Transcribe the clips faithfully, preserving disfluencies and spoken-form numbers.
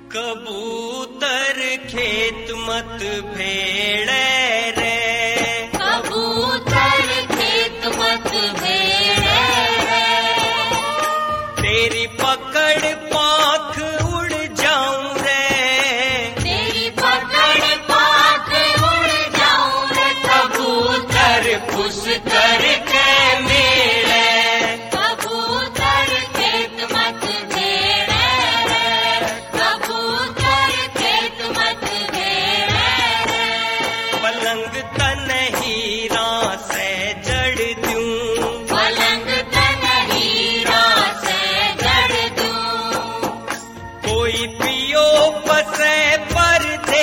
कबूतर खेत मत भेड़े रे, कबूतर खेत मत भेड़े रे। तेरी पकड़ पाख उड़ जाऊं रे, तेरी पकड़ पाख उड़ जाऊं रे। कबूतर फुस करके मेले, कबूतर खेत मत भेड़े रे, कबूतर खेत मत भेड़े रे। पलंग तन हीरा से जड़ दूं, पलंग तन हीरा से जड़ दूं। कोई पियो बसे परदेस,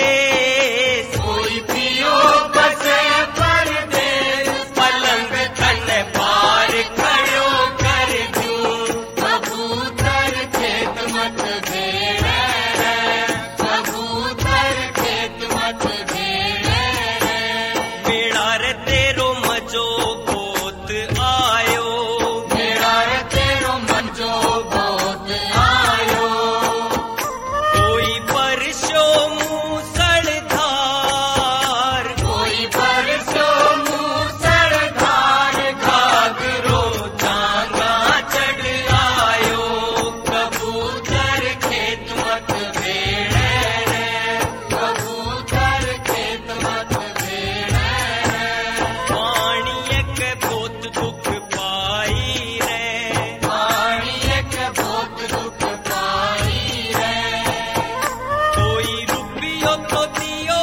कोई पियो बसे परदेस। पलंग तन पार खड़ो कर दूं। कबूतर खेत मत भेड़े रे, कबूतर खेत मत भेड़े रे। बेड़ा रे तेरो मजो गोत आयो, बेड़ा रे तेरो मंजो बहुत आयो। कोई परशो मूसड़ धार, कोई परसो मूसड़ धार। घाघरो जांगा चढ़ आयो। कबूतर खेत मत भेड़े रे, कबूतर खेत मत भेड़े रे। पानी के बहुत दुख पाई रे, पानी एक बहुत दुख पाई रे। कोई रुपयो तो दियो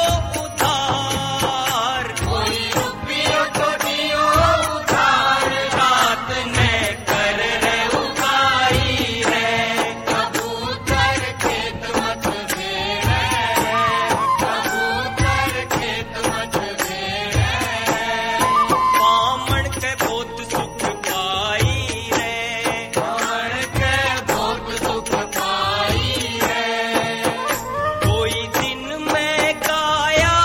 उधार, कोई रुपयो तो दियो उधार। रात ने कर रे उगाई रे। कबूतर खेत मत भेड़े रे, कबूतर खेत मत भेड़े रे। बामण के बहुत सुख पाई रे, बामण के बहुत दुख पाई रे। कोई दिन में गाया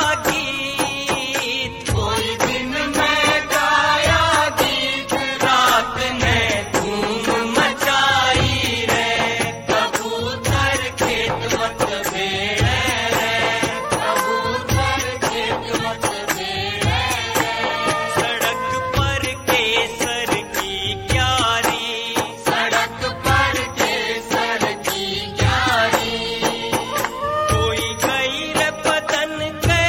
गीत, कोई दिन में गाया गीत। रात ने धूम मचाई रे। कबूतर खेत मत भेड़े रे, कबूतर खेत मत भेड़े रे। सड़क पर केसर की क्यारी, सड़क पर केसर की क्यारी। कोई गई रे बदन के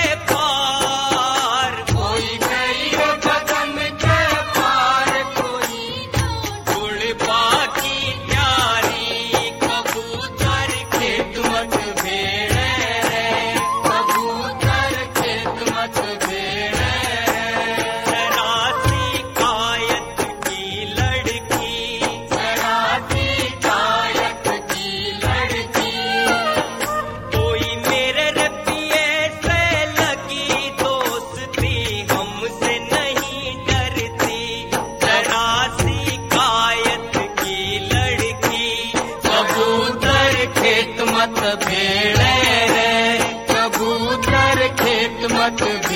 पार, कोई गई रे बदन के पार। कोई गुड़ बाकी प्यारी। कबूतर खेत मत भेड़े रे, कबूतर खेत मत भेड़े रे। शरासी कायत की लड़की, शराबी कायक की लड़की। कोई मेरे रतिये से लगी दोस्ती, हमसे नहीं डरती। शरासी कायत की लड़की। कबूतर खेत मत भेड़े रे, कबूतर खेत मत